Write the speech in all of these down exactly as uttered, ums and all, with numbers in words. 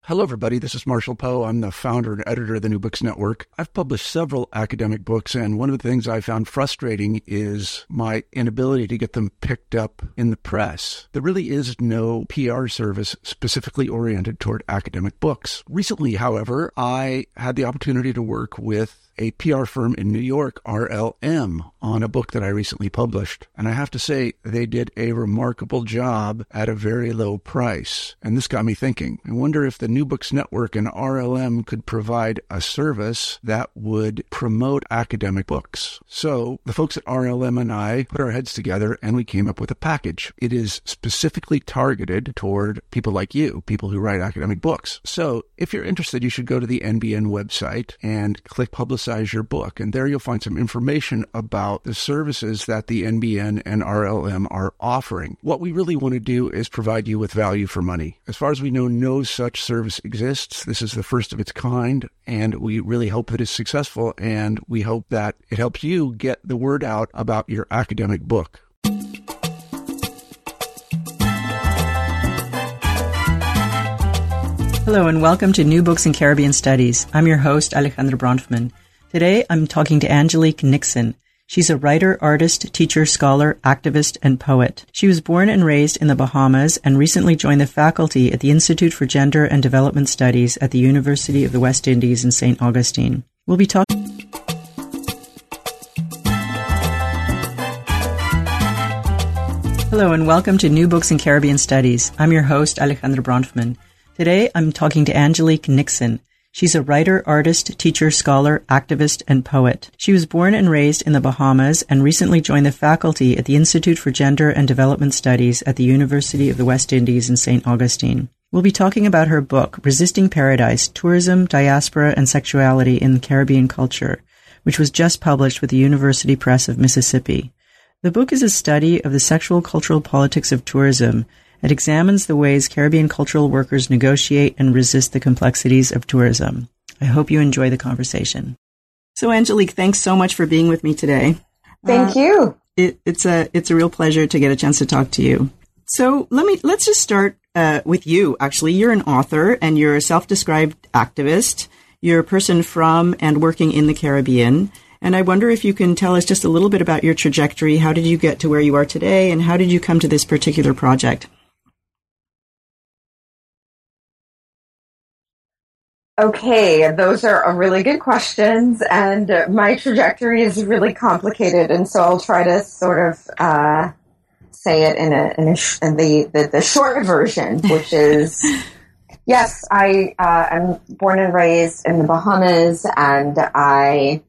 Hello, everybody. This is Marshall Poe. I'm the founder and editor of the New Books Network. I've published several academic books, and one of the things I found frustrating is my inability to get them picked up in the press. There really is no P R service specifically oriented toward academic books. Recently, however, I had the opportunity to work with a P R firm in New York, R L M, on a book that I recently published. And I have to say, they did a remarkable job at a very low price. And this got me thinking. I wonder if the New Books Network and R L M could provide a service that would promote academic books. So the folks at R L M and I put our heads together and we came up with a package. It is specifically targeted toward people like you, people who write academic books. So if you're interested, you should go to the N B N website and click Publicize your book, and there you'll find some information about the services that the N B N and R L M are offering. What we really want to do is provide you with value for money. As far as we know, no such service exists. This is the first of its kind, and we really hope that it's successful, and we hope that it helps you get the word out about your academic book. Hello, and welcome to New Books in Caribbean Studies. I'm your host, Alejandra Bronfman. Today, I'm talking to Angelique Nixon. She's a writer, artist, teacher, scholar, activist, and poet. She was born and raised in the Bahamas and recently joined the faculty at the Institute for Gender and Development Studies at the University of the West Indies in Saint Augustine. We'll be talking... Hello, and welcome to New Books in Caribbean Studies. I'm your host, Alejandra Bronfman. Today, I'm talking to Angelique Nixon. She's a writer, artist, teacher, scholar, activist, and poet. She was born and raised in the Bahamas and recently joined the faculty at the Institute for Gender and Development Studies at the University of the West Indies in Saint Augustine. We'll be talking about her book, Resisting Paradise, Tourism, Diaspora, and Sexuality in Caribbean Culture, which was just published with the University Press of Mississippi. The book is a study of the sexual cultural politics of tourism. It examines the ways Caribbean cultural workers negotiate and resist the complexities of tourism. I hope you enjoy the conversation. So, Angelique, thanks so much for being with me today. Thank uh, you. It, it's a it's a real pleasure to get a chance to talk to you. So, let me let's just start uh, with you. Actually, you're an author and you're a self-described activist. You're a person from and working in the Caribbean. And I wonder if you can tell us just a little bit about your trajectory. How did you get to where you are today, and how did you come to this particular project? Okay, those are really good questions, and my trajectory is really complicated, and so I'll try to sort of uh, say it in, a, in, a sh- in the, the, the short version, which is, yes, I uh, I'm born and raised in the Bahamas, and I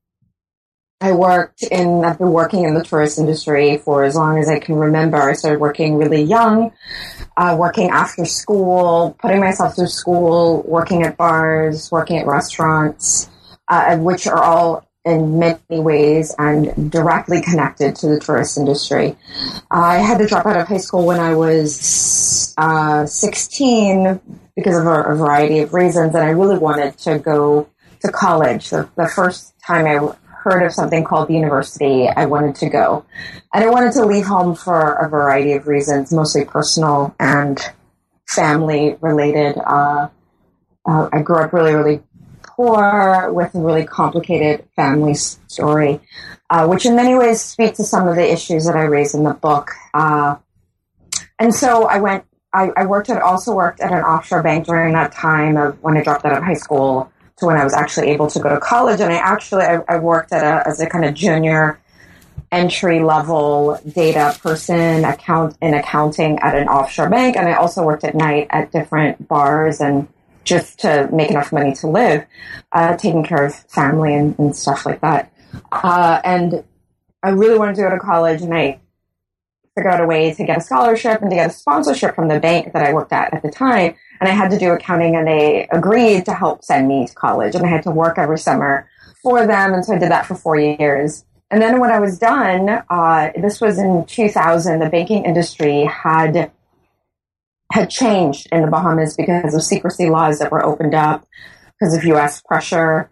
I worked in I've been working in the tourist industry for as long as I can remember. I started working really young. Uh, working after school, putting myself through school, working at bars, working at restaurants, uh, which are all in many ways and directly connected to the tourist industry. Uh, I had to drop out of high school when I was uh, sixteen because of a, a variety of reasons, and I really wanted to go to college. The, the first time I heard of something called the university, I wanted to go. And I wanted to leave home for a variety of reasons, mostly personal and family related. Uh, uh, I grew up really, really poor with a really complicated family story, uh, which in many ways speak to some of the issues that I raise in the book. Uh, and so I went, I, I worked at, also worked at an offshore bank during that time of when I dropped out of high school to when I was actually able to go to college. And I actually, I, I worked at a, as a kind of junior entry level data person account in accounting at an offshore bank. And I also worked at night at different bars and just to make enough money to live, uh, taking care of family and, and stuff like that. Uh, and I really wanted to go to college, and I figured out a way to get a scholarship and to get a sponsorship from the bank that I worked at at the time. And I had to do accounting, and they agreed to help send me to college. And I had to work every summer for them. And so I did that for four years. And then when I was done, uh, this was in two thousand, the banking industry had had changed in the Bahamas because of secrecy laws that were opened up because of U S pressure.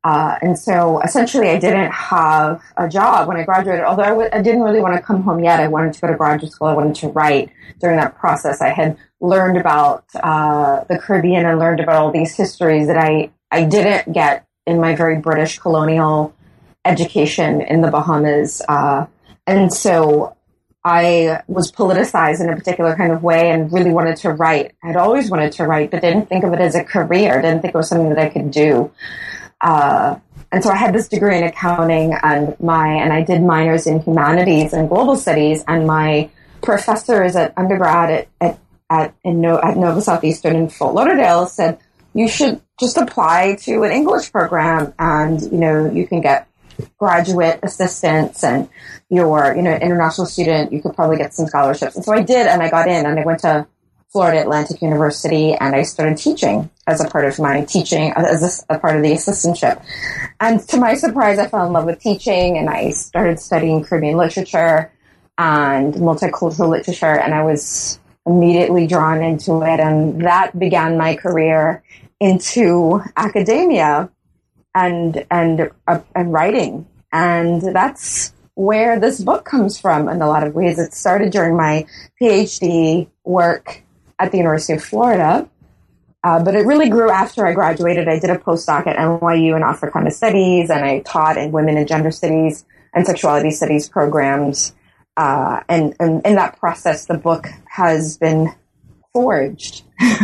Uh, and so essentially I didn't have a job when I graduated, although I, w- I didn't really want to come home yet. I wanted to go to graduate school. I wanted to write. During that process, I had learned about uh, the Caribbean and learned about all these histories that I, I didn't get in my very British colonial education in the Bahamas. Uh, and so I was politicized in a particular kind of way and really wanted to write. I'd always wanted to write, but didn't think of it as a career, didn't think it was something that I could do. Uh, and so I had this degree in accounting and my, and I did minors in humanities and global studies, and my professors at undergrad at, at, at, in no, at Nova Southeastern in Fort Lauderdale said, you should just apply to an English program and, you know, you can get graduate assistance and you're, you know, an international student, you could probably get some scholarships. And so I did, and I got in, and I went to Florida Atlantic University, and I started teaching as a part of my teaching, as a, a part of the assistantship. And to my surprise, I fell in love with teaching, and I started studying Caribbean literature and multicultural literature, and I was immediately drawn into it, and that began my career into academia and and uh, and writing. And that's where this book comes from in a lot of ways. It started during my PhD work at the University of Florida, uh, but it really grew after I graduated. I did a postdoc at N Y U in Africana Studies, and I taught in women and gender studies and sexuality studies programs. Uh, and, and in that process, the book has been forged.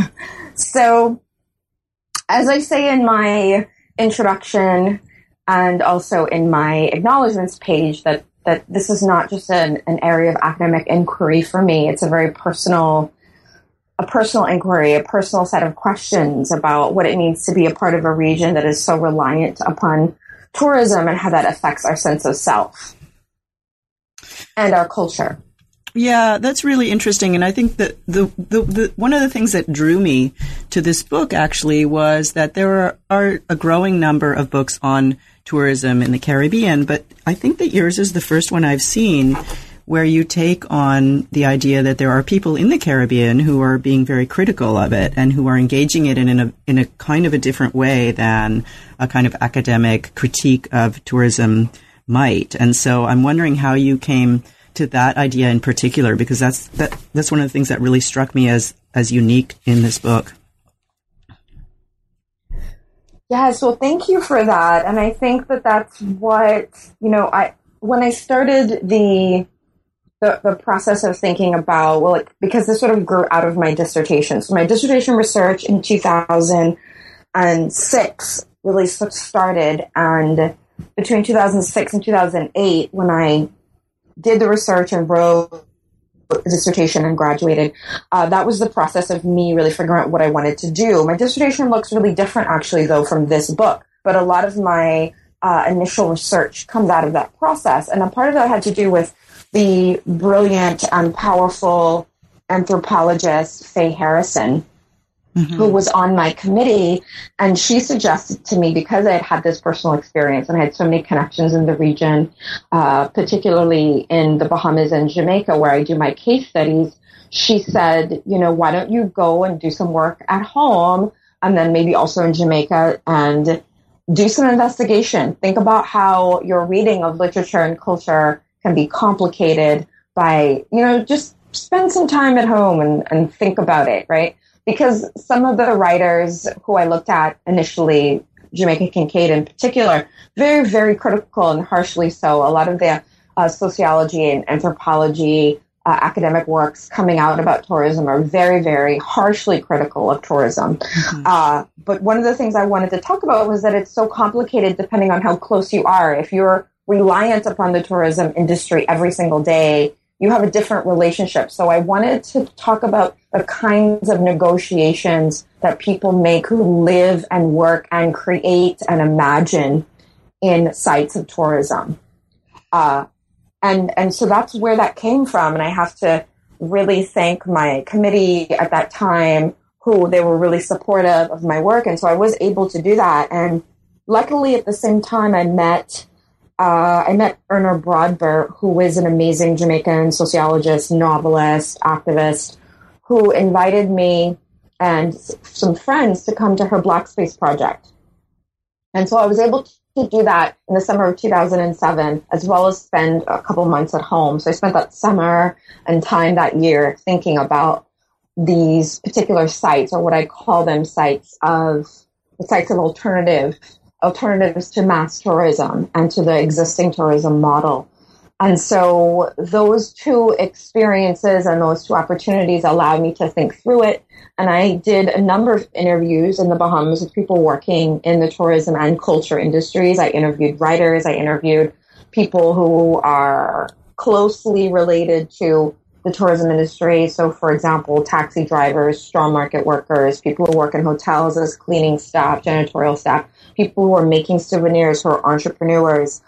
So, as I say in my introduction and also in my acknowledgments page, that, that this is not just an, an area of academic inquiry for me. It's a very personal, a personal inquiry, a personal set of questions about what it means to be a part of a region that is so reliant upon tourism and how that affects our sense of self and our culture. Yeah, that's really interesting. And I think that the, the, the one of the things that drew me to this book actually was that there are, are a growing number of books on tourism in the Caribbean, but I think that yours is the first one I've seen where you take on the idea that there are people in the Caribbean who are being very critical of it and who are engaging it in, in a in a kind of a different way than a kind of academic critique of tourism might. And so I'm wondering how you came to that idea in particular, because that's that that's one of the things that really struck me as as unique in this book. Yes, well, thank you for that. And I think that that's what, you know, I when I started the the, the process of thinking about, well, like, because this sort of grew out of my dissertation. So my dissertation research in two thousand six really started, and between two thousand six and two thousand eight, when I did the research and wrote the dissertation and graduated, uh, that was the process of me really figuring out what I wanted to do. My dissertation looks really different, actually, though, from this book, but a lot of my uh, initial research comes out of that process, and a part of that had to do with the brilliant and powerful anthropologist Faye Harrison, mm-hmm. who was on my committee, and she suggested to me, because I had had this personal experience and I had so many connections in the region, uh, particularly in the Bahamas and Jamaica, where I do my case studies, she said, you know, why don't you go and do some work at home, and then maybe also in Jamaica, and do some investigation. Think about how your reading of literature and culture can be complicated by, you know, just spend some time at home and, and think about it, right? Because some of the writers who I looked at initially, Jamaica Kincaid in particular, very, very critical and harshly so. A lot of the uh, sociology and anthropology uh, academic works coming out about tourism are very, very harshly critical of tourism. Mm-hmm. Uh, but one of the things I wanted to talk about was that it's so complicated depending on how close you are. If you're reliant upon the tourism industry every single day, you have a different relationship. So I wanted to talk about the kinds of negotiations that people make who live and work and create and imagine in sites of tourism. Uh, and, and so that's where that came from. And I have to really thank my committee at that time, who they were really supportive of my work. And so I was able to do that. And luckily at the same time I met Uh, I met Erna Broadbent, who is an amazing Jamaican sociologist, novelist, activist, who invited me and some friends to come to her Black Space project. And so I was able to do that in the summer of two thousand seven, as well as spend a couple months at home. So I spent that summer and time that year thinking about these particular sites, or what I call them sites of sites of alternative alternatives to mass tourism and to the existing tourism model. And so those two experiences and those two opportunities allowed me to think through it. And I did a number of interviews in the Bahamas with people working in the tourism and culture industries. I interviewed writers. I interviewed people who are closely related to the tourism industry. So, for example, taxi drivers, straw market workers, people who work in hotels as cleaning staff, janitorial staff, people who are making souvenirs, who are entrepreneurs,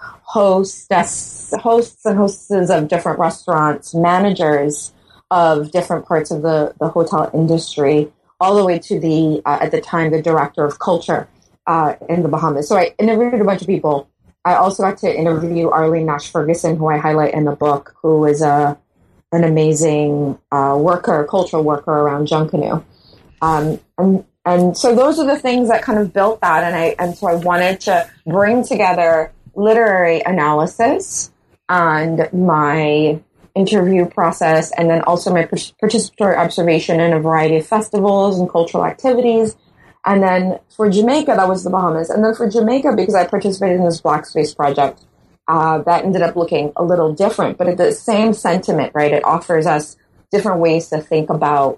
hosts, hosts and hostesses of different restaurants, managers of different parts of the, the hotel industry, all the way to the, uh, at the time, the director of culture uh, in the Bahamas. So I interviewed a bunch of people. I also got to interview Arlene Nash Ferguson, who I highlight in the book, who is a an amazing uh, worker, cultural worker around Junkanoo. Um, and, and so those are the things that kind of built that. And I, and so I wanted to bring together literary analysis and my interview process, and then also my participatory observation in a variety of festivals and cultural activities. And then for Jamaica, that was the Bahamas. And then for Jamaica, because I participated in this Black Space project, Uh, that ended up looking a little different, but it's the same sentiment, right? It offers us different ways to think about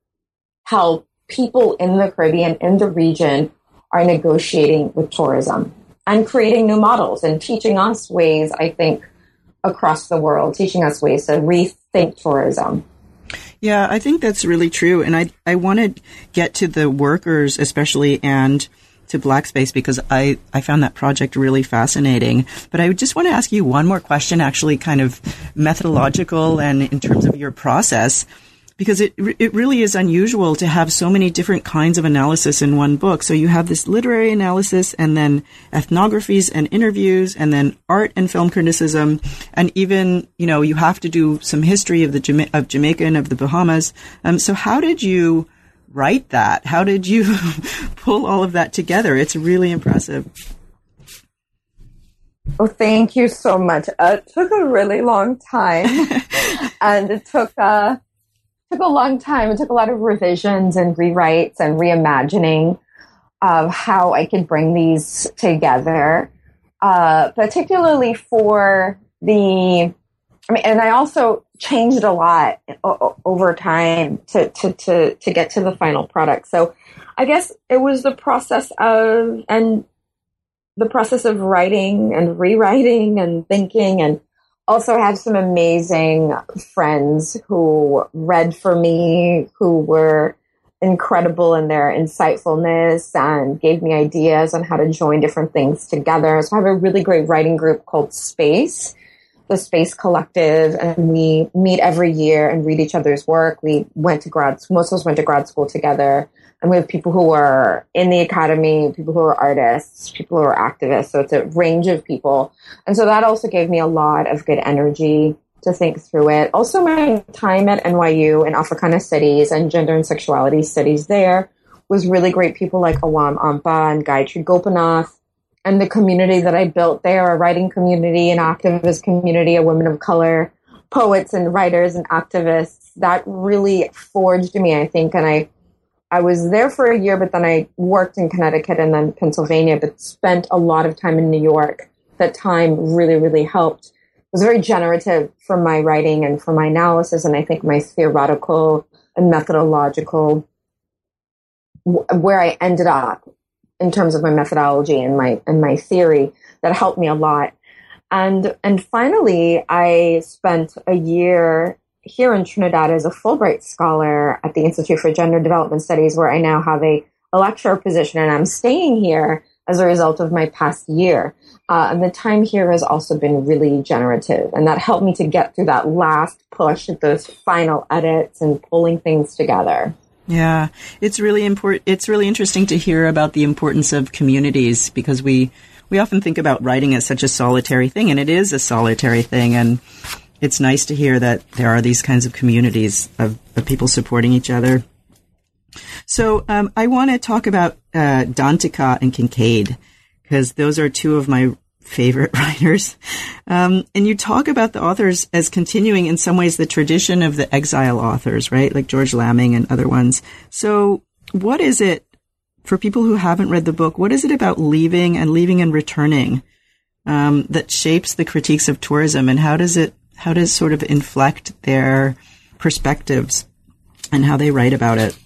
how people in the Caribbean, in the region, are negotiating with tourism and creating new models and teaching us ways, I think, across the world, teaching us ways to rethink tourism. Yeah, I think that's really true. And I, I want to get to the workers especially and to Black Space, because I, I found that project really fascinating. But I just want to ask you one more question, actually kind of methodological and in terms of your process, because it it really is unusual to have so many different kinds of analysis in one book. So you have this literary analysis, and then ethnographies and interviews, and then art and film criticism, and even, you know, you have to do some history of the Jama- of Jamaica and of the Bahamas. Um, so how did you write that? How did you pull all of that together? It's really impressive. Oh, thank you so much. Uh, it took a really long time, and it took uh, took a long time. It took a lot of revisions and rewrites and reimagining of how I could bring these together, uh, particularly for the. I mean, and I also changed a lot o- over time to, to, to, to get to the final product. So I guess it was the process of, and the process of writing and rewriting and thinking, and also have some amazing friends who read for me, who were incredible in their insightfulness and gave me ideas on how to join different things together. So I have a really great writing group called Space, the Space Collective, and we meet every year and read each other's work. We went to grad, most of us went to grad school together, and we have people who are in the academy, people who are artists, people who are activists. So it's a range of people. And so that also gave me a lot of good energy to think through it. Also, my time at N Y U in Africana Studies and Gender and Sexuality Studies there was really great. People like Awam Ampa and Gayatri Gopinath. And the community that I built there, a writing community, an activist community, a women of color, poets and writers and activists, that really forged me, I think. And I, I was there for a year, but then I worked in Connecticut and then Pennsylvania, but spent a lot of time in New York. That time really, really helped. It was very generative for my writing and for my analysis, and I think my theoretical and methodological, where I ended up in terms of my methodology and my and my theory, that helped me a lot. And and finally, I spent a year here in Trinidad as a Fulbright scholar at the Institute for Gender Development Studies, where I now have a, a lecturer position, and I'm staying here as a result of my past year. Uh, and the time here has also been really generative, and that helped me to get through that last push at those final edits and pulling things together. Yeah, it's really important. It's really interesting to hear about the importance of communities, because we, we often think about writing as such a solitary thing, and it is a solitary thing. And it's nice to hear that there are these kinds of communities of, of people supporting each other. So um, I want to talk about uh, Dantica and Kincaid, because those are two of my favorite writers. Um, and you talk about the authors as continuing in some ways the tradition of the exile authors, right? Like George Lamming and other ones. So what is it, for people who haven't read the book, what is it about leaving and leaving and returning um, that shapes the critiques of tourism, and how does it, how does it sort of inflect their perspectives and how they write about it?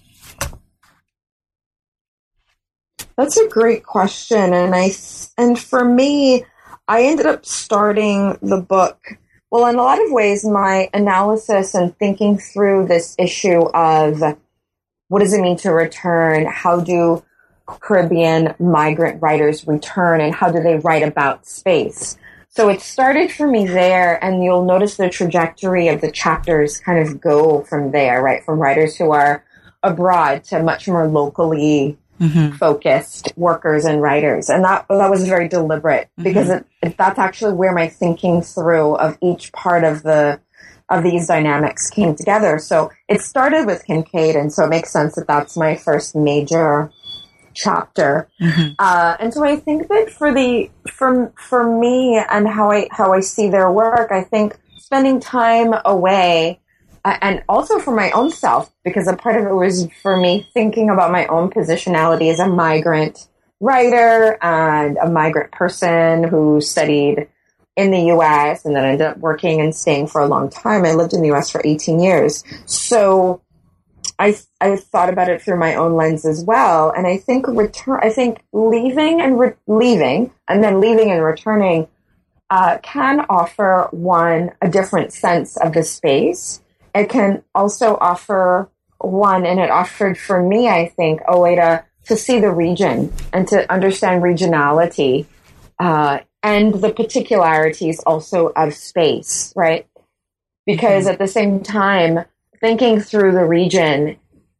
That's a great question. And I, and for me, I ended up starting the book. Well, in a lot of ways, my analysis and thinking through this issue of what does it mean to return? How do Caribbean migrant writers return, and how do they write about space? So it started for me there, and you'll notice the trajectory of the chapters kind of go from there, right? From writers who are abroad to much more locally mm-hmm. focused workers and writers. And that that was very deliberate, mm-hmm. because it, it, that's actually where my thinking through of each part of the of these dynamics came together. So it started with Kincaid, and so it makes sense that that's my first major chapter. Mm-hmm. Uh, and so I think that for the, for, for me and how I, how I see their work, I think spending time away, uh, and also for my own self, because a part of it was for me thinking about my own positionality as a migrant writer and a migrant person who studied in the U S and then ended up working and staying for a long time. I lived in the U S for eighteen years. So I I thought about it through my own lens as well, and I think return. I think leaving and re- leaving, and then leaving and returning, uh, can offer one a different sense of the space. It can also offer one, and it offered for me, I think, a way to to see the region and to understand regionality uh, and the particularities also of space, right? Because mm-hmm. at the same time, thinking through the region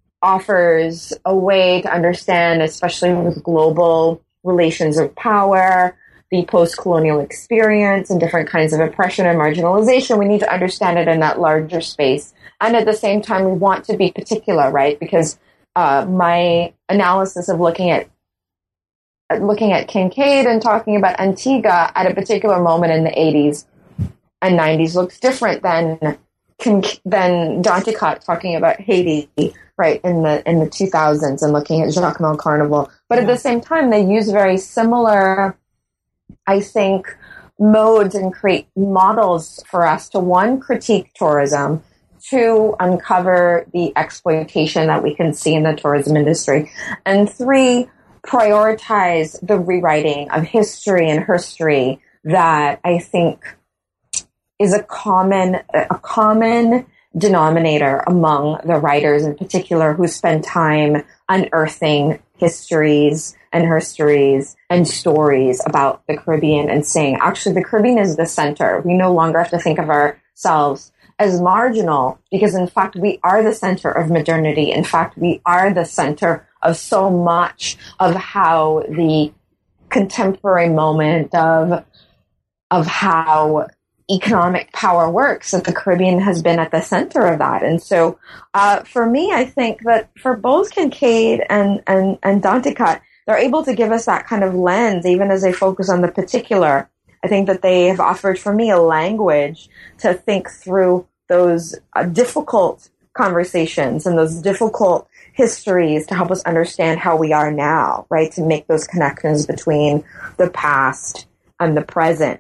offers a way to understand, especially with global relations of power, the post-colonial experience, and different kinds of oppression and marginalization. We need to understand it in that larger space. And at the same time, we want to be particular, right? Because uh, my analysis of looking at looking at Kincaid and talking about Antigua at a particular moment in the eighties and nineties looks different than than Danticat talking about Haiti, right, in the in the two thousands, and looking at Jacmel Carnival. But at the same time, they use very similar, I think, modes and create models for us to, one, critique tourism, two, uncover the exploitation that we can see in the tourism industry, and three, prioritize the rewriting of history and herstory that I think is a common a common denominator among the writers in particular who spend time unearthing histories and herstories and stories about the Caribbean and saying, actually, the Caribbean is the center. We no longer have to think of ourselves as marginal, because in fact, we are the center of modernity. In fact, we are the center of so much of how the contemporary moment of of how economic power works, that the Caribbean has been at the center of that. And so uh, for me, I think that for both Kincaid and, and, and Danticat, they're able to give us that kind of lens, even as they focus on the particular. I think that they have offered for me a language to think through those uh, difficult conversations and those difficult histories to help us understand how we are now, right? To make those connections between the past and the present.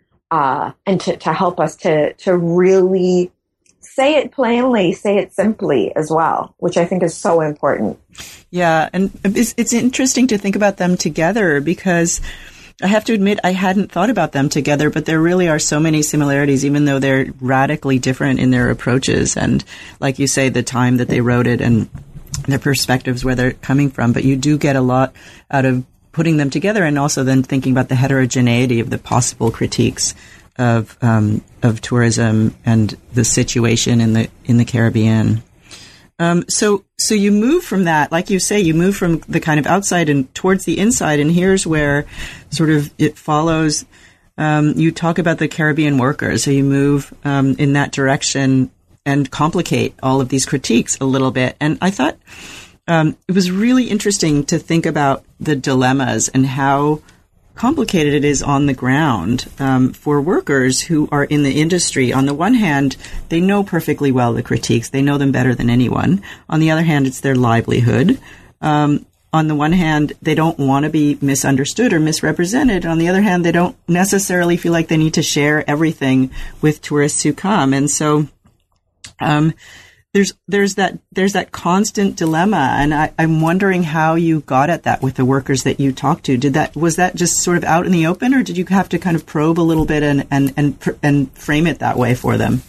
Uh, and to, to help us to, to really say it plainly, say it simply as well, which I think is so important. Yeah. And it's, it's interesting to think about them together, because I have to admit, I hadn't thought about them together, but there really are so many similarities, even though they're radically different in their approaches. And like you say, the time that they wrote it and their perspectives, where they're coming from, but you do get a lot out of putting them together, and also then thinking about the heterogeneity of the possible critiques of um, of tourism and the situation in the in the Caribbean. Um, so so you move from that, like you say, you move from the kind of outside and towards the inside, and here's where sort of it follows. Um, you talk about the Caribbean workers, so you move um, in that direction and complicate all of these critiques a little bit. And I thought Um, it was really interesting to think about the dilemmas and how complicated it is on the ground um, for workers who are in the industry. On the one hand, they know perfectly well the critiques. They know them better than anyone. On the other hand, it's their livelihood. Um, on the one hand, they don't want to be misunderstood or misrepresented. On the other hand, they don't necessarily feel like they need to share everything with tourists who come. And so um, there's there's that there's that constant dilemma. And I, I'm wondering how you got at that with the workers that you talked to. Did that was that just sort of out in the open, or did you have to kind of probe a little bit and and and, and frame it that way for them?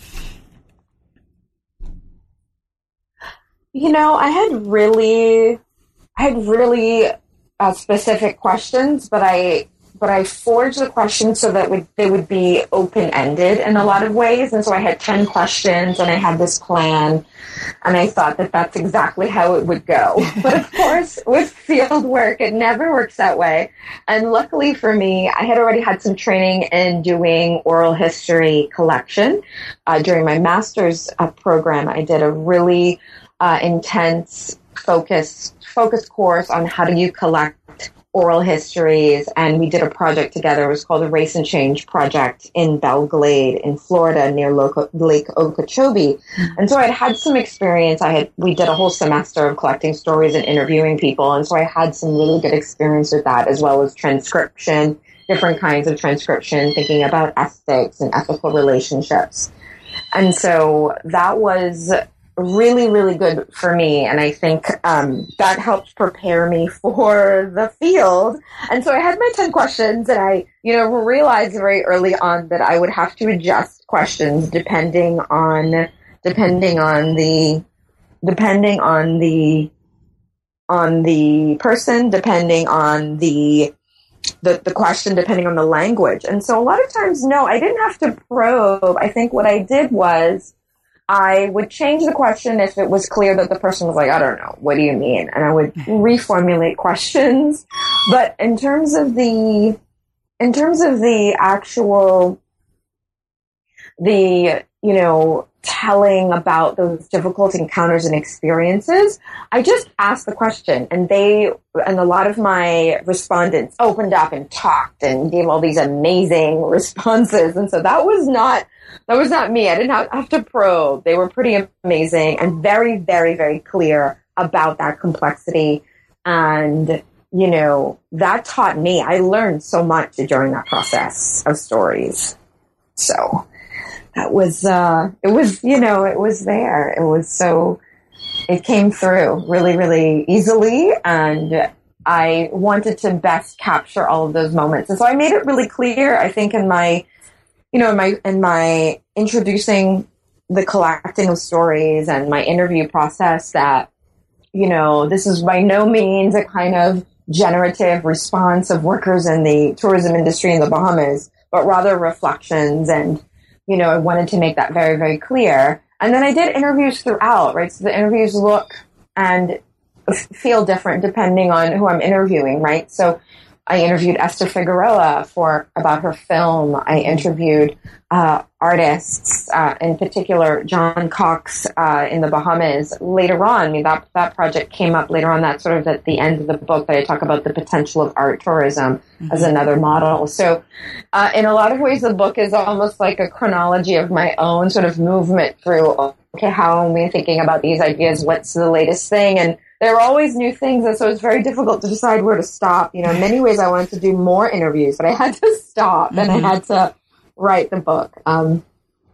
You know, I had really, I had really uh, specific questions, but I, but I forged the questions so that would, they would be open-ended in a lot of ways. And so I had ten questions, and I had this plan, and I thought that that's exactly how it would go. But of course, with field work, it never works that way. And luckily for me, I had already had some training in doing oral history collection. Uh, during my master's uh, program, I did a really Uh, intense focus focus course on how do you collect oral histories, and we did a project together. It was called the Race and Change Project in Belle Glade in Florida near Loco- Lake Okeechobee. And so I'd had some experience. I had we did a whole semester of collecting stories and interviewing people, and so I had some really good experience with that, as well as transcription, different kinds of transcription, thinking about ethics and ethical relationships. And so that was really, really good for me. And I think um, that helped prepare me for the field. And so I had my ten questions, and I, you know, realized very early on that I would have to adjust questions depending on, depending on the, depending on the, on the person, depending on the, the, the question, depending on the language. And so a lot of times, no, I didn't have to probe. I think what I did was, I would change the question if it was clear that the person was like, I don't know, what do you mean? And I would reformulate questions. But in terms of the, in terms of the actual, the, you know, telling about those difficult encounters and experiences, I just asked the question, and they, and a lot of my respondents opened up and talked and gave all these amazing responses. And so that was not, That was not me. I didn't have, have to probe. They were pretty amazing and very, very, very clear about that complexity. And, you know, that taught me. I learned so much during that process of stories. So that was, uh, it was, you know, it was there. It was so, it came through really, really easily. And I wanted to best capture all of those moments. And so I made it really clear, I think, in my, you know, in my, in my introducing the collecting of stories and my interview process, that, you know, this is by no means a kind of generative response of workers in the tourism industry in the Bahamas, but rather reflections. And, you know, I wanted to make that very, very clear. And then I did interviews throughout, right? So the interviews look and feel different depending on who I'm interviewing, right? So I interviewed Esther Figueroa for about her film. I interviewed uh, artists, uh, in particular John Cox uh, in the Bahamas. Later on, I mean, that that project came up later on. That's sort of at the end of the book that I talk about the potential of art tourism mm-hmm. as another model. So, uh, in a lot of ways, the book is almost like a chronology of my own sort of movement through. Okay, how am I thinking about these ideas? What's the latest thing? And there are always new things, and so it's very difficult to decide where to stop. You know, in many ways, I wanted to do more interviews, but I had to stop, and mm-hmm. I had to write the book. Um,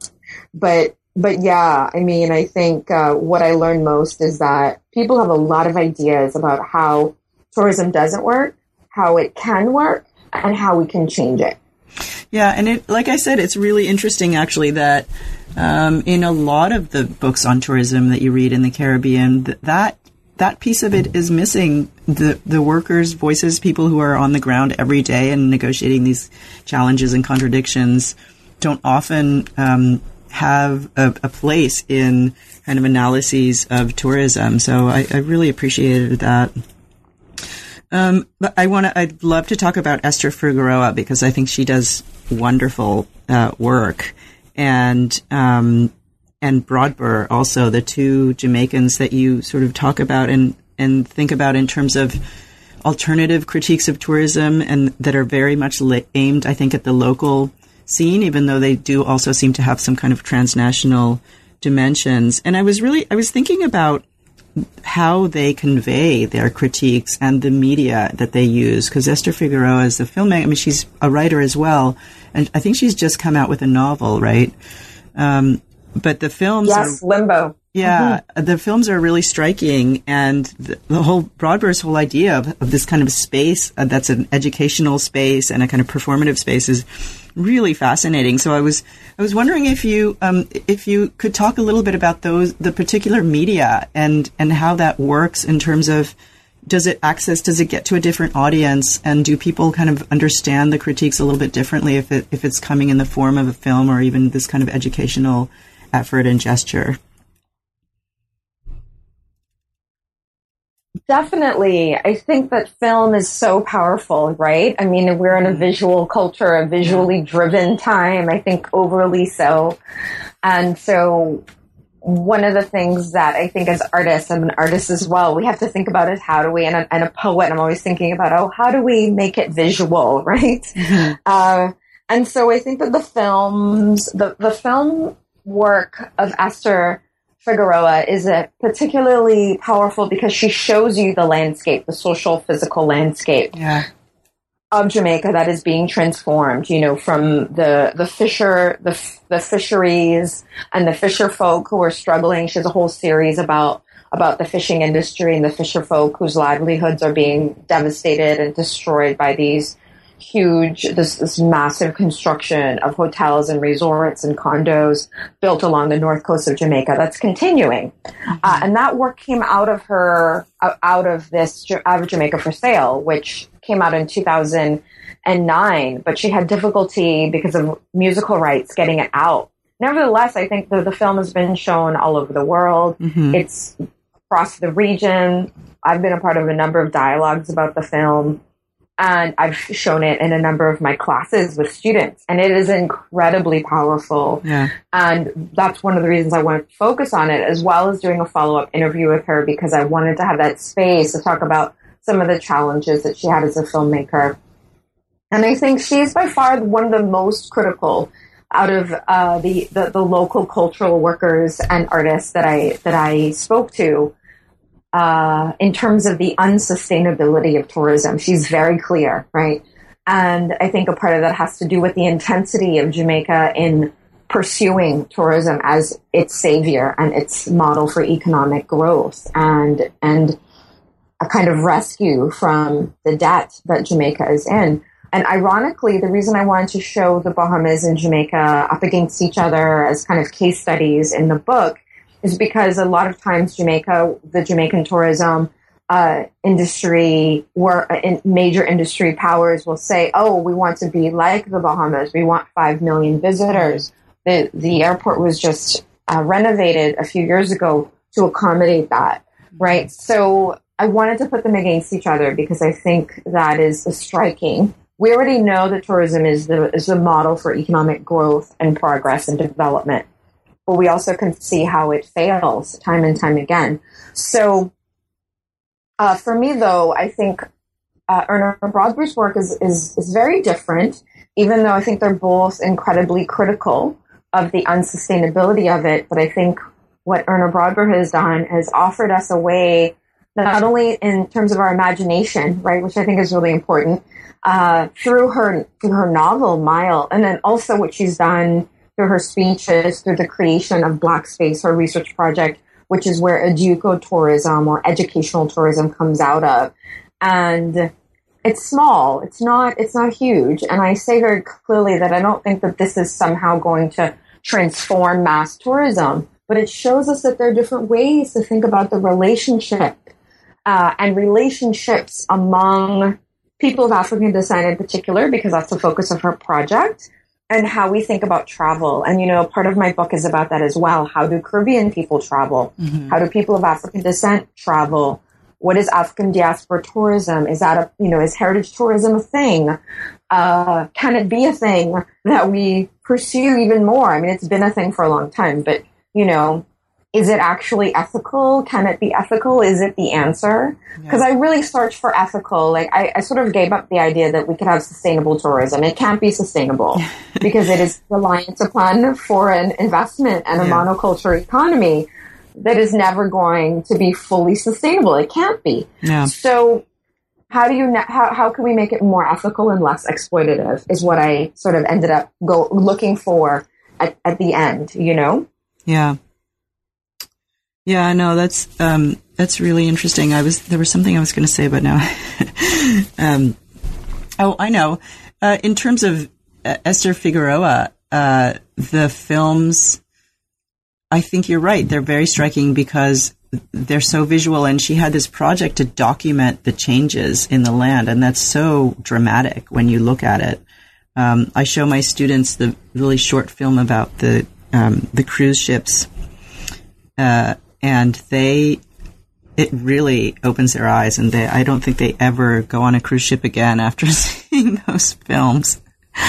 but, but yeah, I mean, I think uh, what I learned most is that people have a lot of ideas about how tourism doesn't work, how it can work, and how we can change it. Yeah, and it, like I said, it's really interesting, actually, that um, in a lot of the books on tourism that you read in the Caribbean, th- that that piece of it is missing. The the workers' voices, people who are on the ground every day and negotiating these challenges and contradictions, don't often um, have a, a place in kind of analyses of tourism. So I, I really appreciated that. Um, but I want to, I'd love to talk about Esther Figueroa because I think she does wonderful uh, work. And, um, and Broadburr also, the two Jamaicans that you sort of talk about and, and think about in terms of alternative critiques of tourism and that are very much la- aimed, I think, at the local scene, even though they do also seem to have some kind of transnational dimensions. And I was really, I was thinking about how they convey their critiques and the media that they use. Because Esther Figueroa is the filmmaker. I mean, she's a writer as well. And I think she's just come out with a novel, right? Um, but the films Yes, are, Limbo. Yeah, mm-hmm. The films are really striking. And the, the whole, Broadbur's whole idea of, of this kind of space uh, that's an educational space and a kind of performative space is really fascinating. So I was I was wondering if you um, if you could talk a little bit about those the particular media and and how that works in terms of, does it access does it get to a different audience, and do people kind of understand the critiques a little bit differently if it if it's coming in the form of a film or even this kind of educational effort and gesture? Definitely. I think that film is so powerful, right? I mean, we're in a visual culture, a visually driven time, I think overly so. And so one of the things that I think as artists, I'm an artist as well, we have to think about is how do we, and a, and a poet, I'm always thinking about, oh, how do we make it visual, right? Mm-hmm. Uh, and so I think that the films, the, the film work of Esther Figueroa is a particularly powerful because she shows you the landscape, the social, physical landscape yeah. of Jamaica that is being transformed, you know, from the, the fisher, the, the fisheries and the fisher folk who are struggling. She has a whole series about, about the fishing industry and the fisher folk whose livelihoods are being devastated and destroyed by these huge, this, this massive construction of hotels and resorts and condos built along the north coast of Jamaica that's continuing. Mm-hmm. Uh, and that work came out of her, out of this, out of Jamaica for Sale, which came out in two thousand nine, but she had difficulty because of musical rights getting it out. Nevertheless, I think that the film has been shown all over the world. Mm-hmm. It's across the region. I've been a part of a number of dialogues about the film. And I've shown it in a number of my classes with students, and it is incredibly powerful. Yeah. And that's one of the reasons I wanted to focus on it, as well as doing a follow-up interview with her, because I wanted to have that space to talk about some of the challenges that she had as a filmmaker. And I think she's by far one of the most critical out of uh, the, the, the local cultural workers and artists that I that I spoke to. Uh, in terms of the unsustainability of tourism. She's very clear, right? And I think a part of that has to do with the intensity of Jamaica in pursuing tourism as its savior and its model for economic growth and, and a kind of rescue from the debt that Jamaica is in. And ironically, the reason I wanted to show the Bahamas and Jamaica up against each other as kind of case studies in the book is because a lot of times Jamaica, the Jamaican tourism uh, industry, or uh, in major industry powers will say, "Oh, we want to be like the Bahamas. We want five million visitors." The the airport was just uh, renovated a few years ago to accommodate that, right? So I wanted to put them against each other because I think that is striking. We already know that tourism is the is the model for economic growth and progress and development. But we also can see how it fails time and time again. So uh, for me, though, I think uh, Erna Broadbur's work is, is, is very different, even though I think they're both incredibly critical of the unsustainability of it. But I think what Erna Broadbur has done has offered us a way, not only in terms of our imagination, right, which I think is really important, uh, through her through her novel, Mile, and then also what she's done through her speeches, through the creation of Black Space, her research project, which is where educo-tourism or educational tourism comes out of. And it's small. It's not, it's not huge. And I say very clearly that I don't think that this is somehow going to transform mass tourism, but it shows us that there are different ways to think about the relationship uh, and relationships among people of African descent in particular, because that's the focus of her project, and how we think about travel. And, you know, part of my book is about that as well. How do Caribbean people travel? Mm-hmm. How do people of African descent travel? What is African diaspora tourism? Is that a, you know, is heritage tourism a thing? Uh, can it be a thing that we pursue even more? I mean, it's been a thing for a long time, but, you know, is it actually ethical? Can it be ethical? Is it the answer? Because yeah. I really searched for ethical. Like I, I sort of gave up the idea that we could have sustainable tourism. It can't be sustainable because it is reliant upon foreign investment and a yeah. monoculture economy that is never going to be fully sustainable. It can't be. Yeah. So how do you, how, how can we make it more ethical and less exploitative is what I sort of ended up go looking for at, at the end, you know? Yeah. Yeah, no, that's, um, that's really interesting. I was, there was something I was going to say, but now, um, oh, I know. Uh, in terms of uh, Esther Figueroa, uh, the films, I think you're right. They're very striking because they're so visual, and she had this project to document the changes in the land, and that's so dramatic when you look at it. Um, I show my students the really short film about the, um, the cruise ships, uh, and they, it really opens their eyes, and they, I don't think they ever go on a cruise ship again after seeing those films.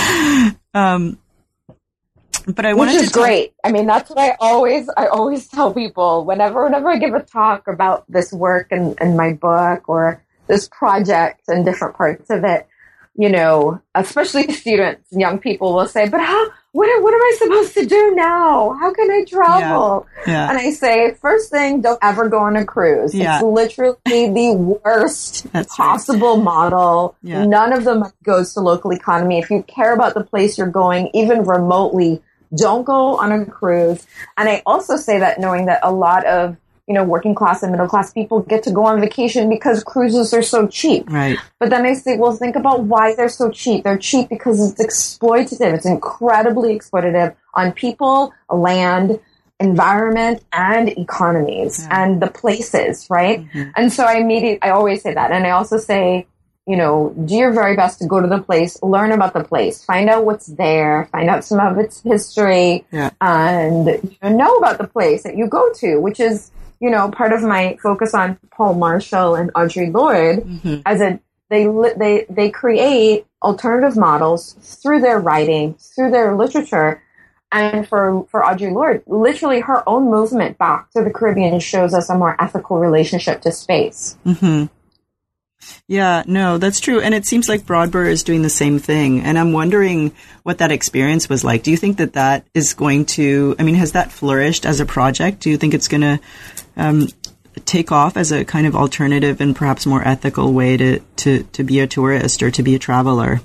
Um, but I wanted Which is to talk- great. I mean, that's what I always, I always tell people whenever, whenever I give a talk about this work and, and my book or this project and different parts of it, you know, especially students and young people will say, but how, what, what am I supposed to do now? How can I travel? Yeah. Yeah. And I say, first thing, don't ever go on a cruise. Yeah. It's literally the worst That's possible right. model. Yeah. None of them goes to local economy. If you care about the place you're going, even remotely, don't go on a cruise. And I also say that knowing that a lot of, you know, working class and middle class people get to go on vacation because cruises are so cheap. Right. But then I say, well, think about why they're so cheap. They're cheap because it's exploitative. It's incredibly exploitative on people, land, environment, and economies yeah. and the places, right? Mm-hmm. And so I immediately, I always say that. And I also say, you know, do your very best to go to the place, learn about the place, find out what's there, find out some of its history, yeah. and you know, know about the place that you go to, which is, you know, part of my focus on Paul Marshall and Audre Lorde, mm-hmm. as a they they they create alternative models through their writing, through their literature, and for for Audre Lorde, literally her own movement back to the Caribbean shows us a more ethical relationship to space. Mm-hmm. Yeah, no, that's true. And it seems like Broadburr is doing the same thing. And I'm wondering what that experience was like. Do you think that that is going to, I mean, has that flourished as a project? Do you think it's going to um, take off as a kind of alternative and perhaps more ethical way to, to, to be a tourist or to be a traveler?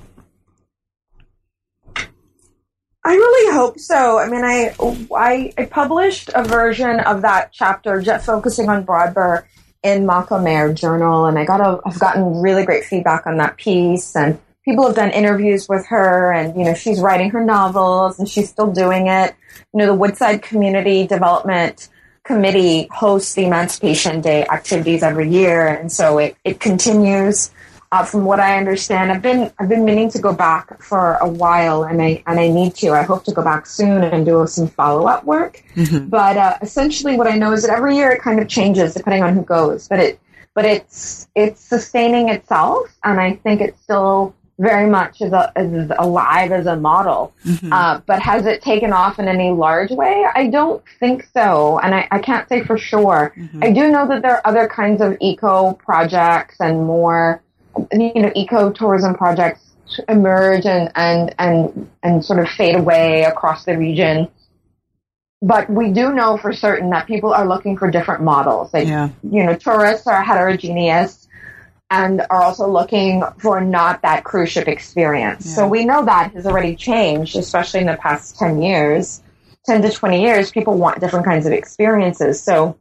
I really hope so. I mean, I, I, I published a version of that chapter just focusing on Broadburr in Macumer Journal, and I got a, I've gotten really great feedback on that piece, and people have done interviews with her, and, you know, she's writing her novels, and she's still doing it. You know, the Woodside Community Development Committee hosts the Emancipation Day activities every year, and so it, it continues. Uh, from what I understand, I've been I've been meaning to go back for a while, and I and I need to. I hope to go back soon and do some follow up work. Mm-hmm. But uh, essentially, what I know is that every year it kind of changes depending on who goes. But it but it's it's sustaining itself, and I think it still very much is, a, is alive as a model. Mm-hmm. Uh, but has it taken off in any large way? I don't think so, and I, I can't say for sure. Mm-hmm. I do know that there are other kinds of eco projects and more, you know, eco-tourism projects emerge and, and, and, and sort of fade away across the region. But we do know for certain that people are looking for different models. Like, yeah. you know, tourists are heterogeneous and are also looking for not that cruise ship experience. Yeah. So we know that has already changed, especially in the past ten years, ten to twenty years, people want different kinds of experiences. So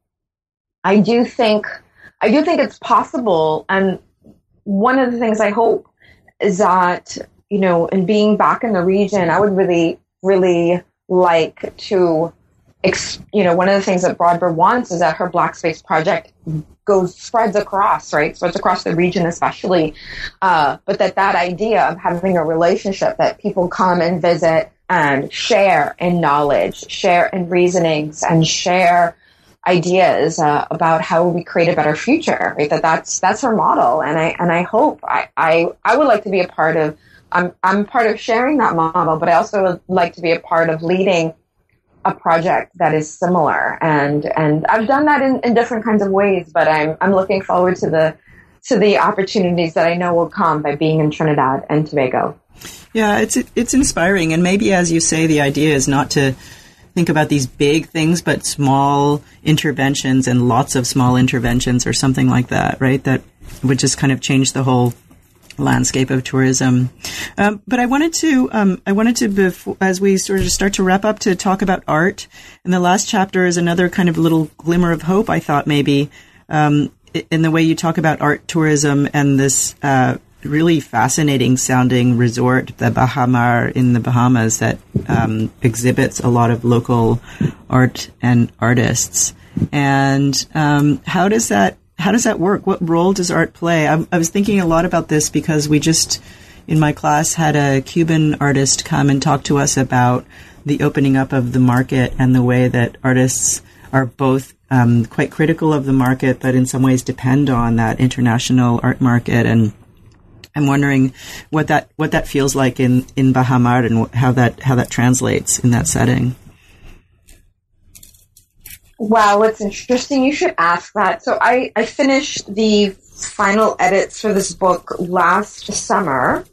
I do think, I do think it's possible. And one of the things I hope is that, you know, in being back in the region, I would really, really like to, ex- you know, one of the things that Broadburr wants is that her Black Space project goes, spreads across, right? Spreads across the region especially. Uh, but that that idea of having a relationship that people come and visit and share in knowledge, share in reasonings, and share ideas uh, about how we create a better future, right? That that's that's her model, and I and I hope I I, I would like to be a part of. I'm I'm part of sharing that model, but I also would like to be a part of leading a project that is similar. And, and I've done that in, in different kinds of ways, but I'm, I'm looking forward to the, to the opportunities that I know will come by being in Trinidad and Tobago. Yeah, it's, it's inspiring. And maybe, as you say, the idea is not to think about these big things, but small interventions and lots of small interventions or something like that, right? That would just kind of change the whole landscape of tourism. Um, but I wanted to, um, I wanted to, before, as we sort of start to wrap up, to talk about art. And the last chapter is another kind of little glimmer of hope, I thought, maybe, um, in the way you talk about art tourism and this, uh, really fascinating sounding resort, the Baha Mar in the Bahamas, that um, exhibits a lot of local art and artists. And um, how does that how does that work? What role does art play? I, I was thinking a lot about this because we just, in my class, had a Cuban artist come and talk to us about the opening up of the market and the way that artists are both um, quite critical of the market, but in some ways depend on that international art market. And I'm wondering what that what that feels like in, in Baha Mar and how that how that translates in that setting. Wow, it's interesting. You should ask that. So I, I finished the final edits for this book last summer.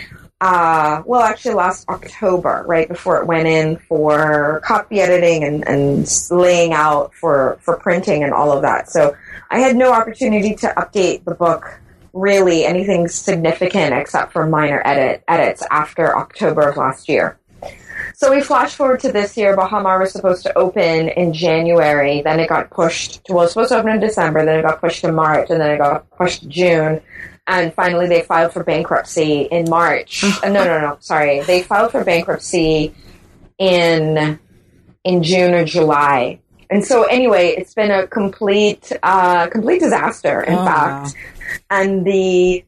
Uh, well, actually last October, right before it went in for copy editing and, and laying out for, for printing and all of that. So I had no opportunity to update the book, really anything significant except for minor edit edits after October of last year. So we flash forward to this year. Baha Mar was supposed to open in January. Then it got pushed to, well, it was supposed to open in December. Then it got pushed to March, and then it got pushed to June. And finally they filed for bankruptcy in March. uh, no, no, no, sorry. They filed for bankruptcy in, in June or July. And so anyway, it's been a complete, uh, complete disaster, in oh, fact. Wow. And the,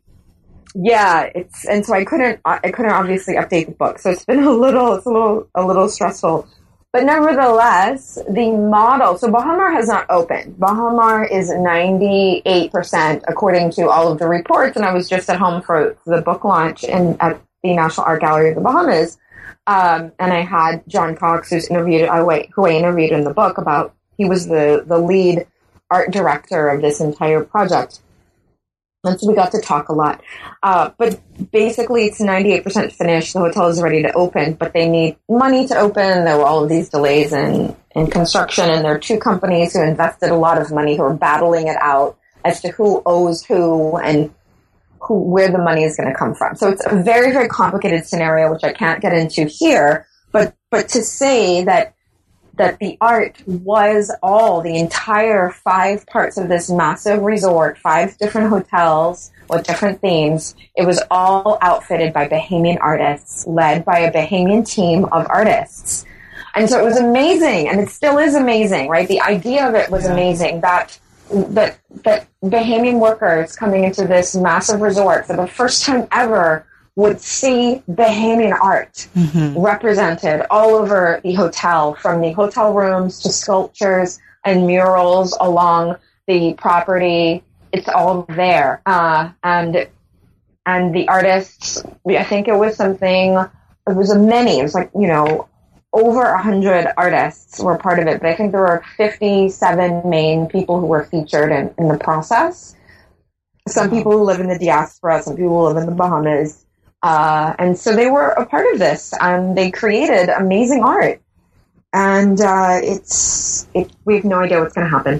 yeah, it's, and so I couldn't, I couldn't obviously update the book. So it's been a little, it's a little, a little stressful. But nevertheless, the model, so Baha Mar has not opened. Baha Mar is ninety-eight percent according to all of the reports. And I was just at home for the book launch in, at the National Art Gallery of the Bahamas. Um, and I had John Cox, who's interviewed, I wait, who I interviewed in the book about, he was the, the lead art director of this entire project. And so we got to talk a lot. Uh, but basically it's ninety-eight percent finished. The hotel is ready to open, but they need money to open. There were all of these delays in, in construction, and there are two companies who invested a lot of money who are battling it out as to who owes who and who, where the money is going to come from. So it's a very, very complicated scenario, which I can't get into here. But, but to say that that the art was all, the entire five parts of this massive resort, five different hotels with different themes. It was all outfitted by Bahamian artists, led by a Bahamian team of artists. And so it was amazing, and it still is amazing, right? The idea of it was yeah. amazing, that, that, that Bahamian workers coming into this massive resort for the first time ever would see Bahamian art mm-hmm. represented all over the hotel, from the hotel rooms to sculptures and murals along the property. It's all there. Uh, and, and the artists, I think it was something, it was a many, it was like, you know, over a hundred artists were part of it, but I think there were fifty-seven main people who were featured in, in the process. Some wow. people who live in the diaspora, some people who live in the Bahamas. Uh, and so they were a part of this, and they created amazing art. And uh, it's it, we have no idea what's going to happen.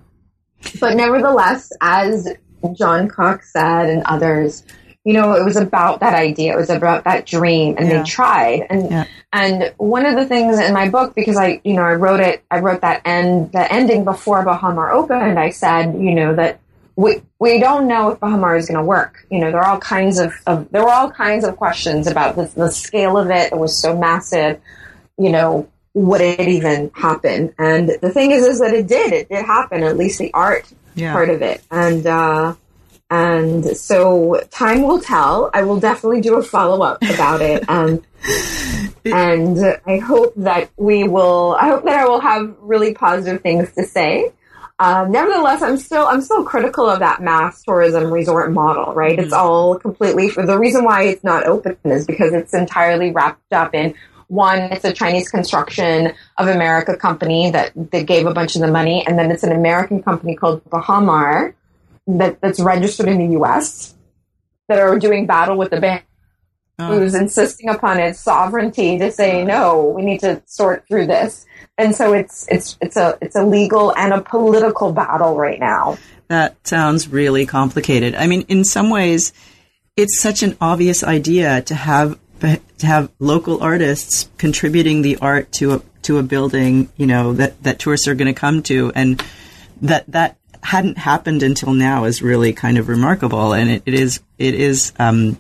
But nevertheless, as John Cox said and others, you know, it was about that idea. It was about that dream, and yeah. they tried. And yeah. and one of the things in my book, because I, you know, I wrote it, I wrote that end, the ending before Baha Mar opened. I said, you know, that we we don't know if Baha Mar is going to work. You know, there are all kinds of, of there were all kinds of questions about the, the scale of it. It was so massive. You know, would it even happen? And the thing is, is that it did. It did happen. At least the art yeah. part of it. And uh, and so time will tell. I will definitely do a follow up about it. Um, and I hope that we will. I hope that I will have really positive things to say. Uh, nevertheless, I'm still I'm still critical of that mass tourism resort model, right? Mm-hmm. It's all completely, the reason why it's not open is because it's entirely wrapped up in One, it's a Chinese construction of America company that, that gave a bunch of the money. And then it's an American company called Bahamar that, that's registered in the U S that are doing battle with the bank. Oh. Who's insisting upon its sovereignty to say, no, we need to sort through this. And so it's it's it's a it's a legal and a political battle right now. That sounds really complicated. I mean, in some ways, it's such an obvious idea to have to have local artists contributing the art to a to a building, you know, that, that tourists are going to come to, and that that hadn't happened until now is really kind of remarkable. And it, it is it is um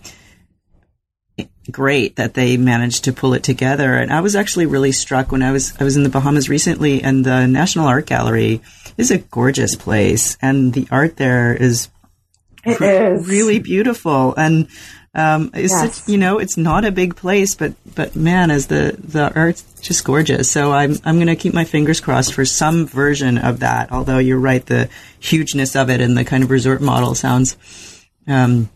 great that they managed to pull it together. And I was actually really struck when I was I was in the Bahamas recently, and the National Art Gallery is a gorgeous place, and the art there is, it re- is. really beautiful. And um, it's yes. such, you know, it's not a big place, but but man, is the the art's just gorgeous. So I'm I'm going to keep my fingers crossed for some version of that. Although you're right, the hugeness of it and the kind of resort model sounds Um,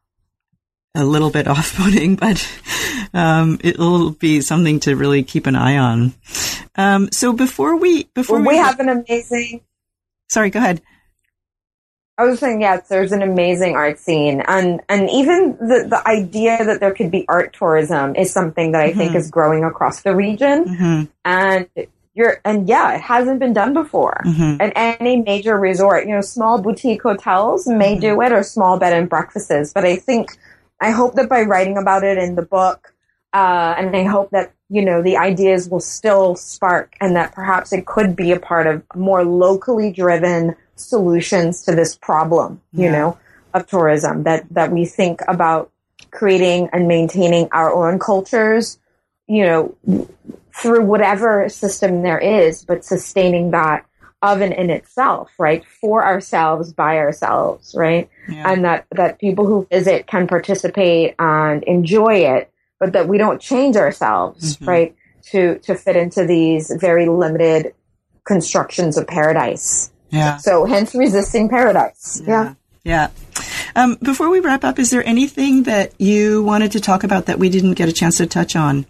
a little bit off-putting, but um, it'll be something to really keep an eye on. Um, so before we before well, we, we have an amazing. Sorry, go ahead. I was saying, yes, there's an amazing art scene, and and even the the idea that there could be art tourism is something that I mm-hmm. think is growing across the region, mm-hmm. and. You're, and yeah, it hasn't been done before. Mm-hmm. At any major resort, you know, small boutique hotels may mm-hmm. do it, or small bed and breakfasts. But I think, I hope that by writing about it in the book, uh, and I hope that, you know, the ideas will still spark, and that perhaps it could be a part of more locally driven solutions to this problem, you yeah. know, of tourism, that, that we think about creating and maintaining our own cultures, you know, through whatever system there is, but sustaining that of and in itself, right? For ourselves, by ourselves, right? Yeah. And that, that people who visit can participate and enjoy it, but that we don't change ourselves, mm-hmm. right? To, to fit into these very limited constructions of paradise. Yeah. So hence resisting paradise. Yeah. Yeah. yeah. Um, before we wrap up, is there anything that you wanted to talk about that we didn't get a chance to touch on?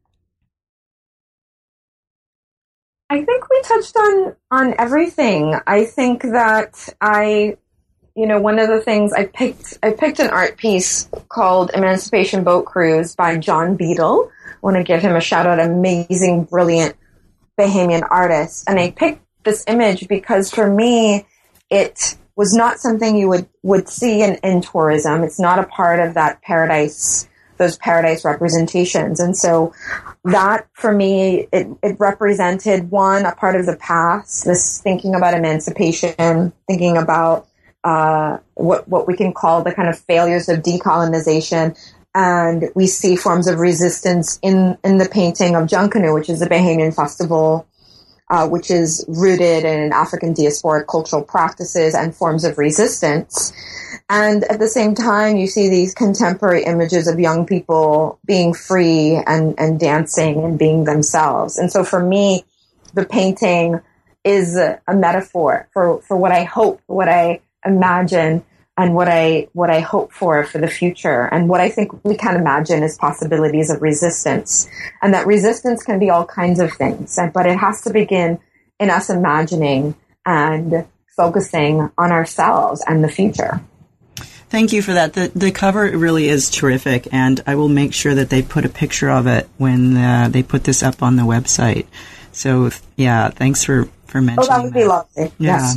I think we touched on, on everything. I think that I, you know, one of the things I picked, I picked an art piece called Emancipation Boat Cruise by John Beadle. I want to give him a shout out, amazing, brilliant Bahamian artist. And I picked this image because for me, it was not something you would, would see in, in tourism. It's not a part of that paradise, those paradise representations. And so that for me, it, it represented one, a part of the past, this thinking about emancipation, thinking about uh, what, what we can call the kind of failures of decolonization. And we see forms of resistance in, in the painting of Junkanoo, which is a Bahamian festival, uh, which is rooted in African diasporic cultural practices and forms of resistance. And at the same time, you see these contemporary images of young people being free and, and dancing and being themselves. And so for me, the painting is a, a metaphor for, for what I hope, what I imagine, and what I what I hope for for the future, and what I think we can imagine as possibilities of resistance. And that resistance can be all kinds of things, but it has to begin in us imagining and focusing on ourselves and the future. Thank you for that. The the cover really is terrific, and I will make sure that they put a picture of it when uh, they put this up on the website. So, yeah, thanks for, for mentioning that. Oh, that would be lovely. Yeah. Yes.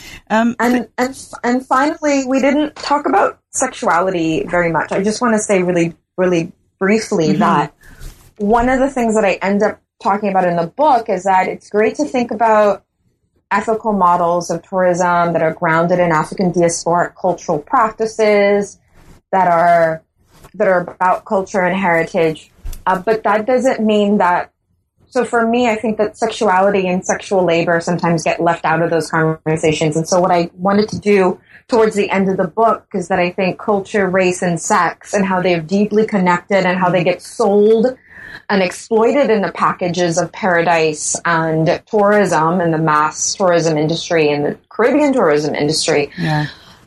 Um, and, and, and finally, we didn't talk about sexuality very much. I just want to say really, really briefly mm-hmm. that one of the things that I end up talking about in the book is that it's great to think about ethical models of tourism that are grounded in African diasporic cultural practices that are, that are about culture and heritage. Uh, but that doesn't mean that. So for me, I think that sexuality and sexual labor sometimes get left out of those conversations. And so what I wanted to do towards the end of the book is that I think culture, race, and sex, and how they're deeply connected and how they get sold and exploited in the packages of paradise and tourism and the mass tourism industry and the Caribbean tourism industry. Yeah.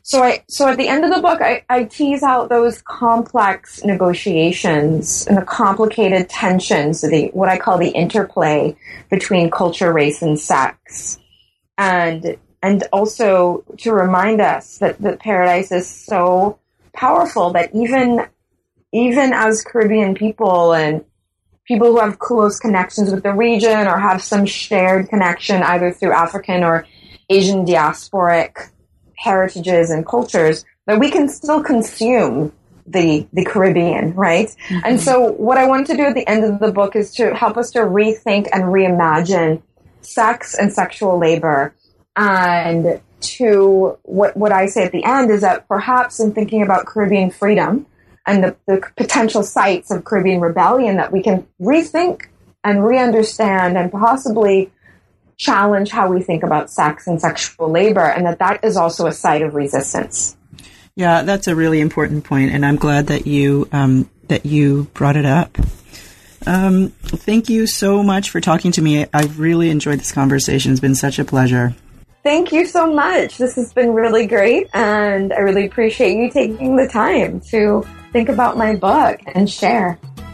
So I, so at the end of the book, I, I tease out those complex negotiations and the complicated tensions, the what I call the interplay between culture, race, and sex, and and also to remind us that that paradise is so powerful that even even as Caribbean people and people who have close connections with the region or have some shared connection either through African or Asian diasporic heritages and cultures, that we can still consume the the Caribbean, right? Mm-hmm. And so what I want to do at the end of the book is to help us to rethink and reimagine sex and sexual labor. And to what what I say at the end is that perhaps in thinking about Caribbean freedom and the, the potential sites of Caribbean rebellion, that we can rethink and re-understand and possibly challenge how we think about sex and sexual labor, and that that is also a site of resistance. Yeah, that's a really important point, and I'm glad that you um, that you brought it up. Um, thank you so much for talking to me. I've really enjoyed this conversation. It's been such a pleasure. Thank you so much. This has been really great, and I really appreciate you taking the time to think about my book and share.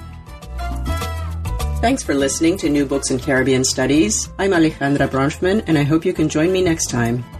Thanks for listening to New Books in Caribbean Studies. I'm Alejandra Bronfman, and I hope you can join me next time.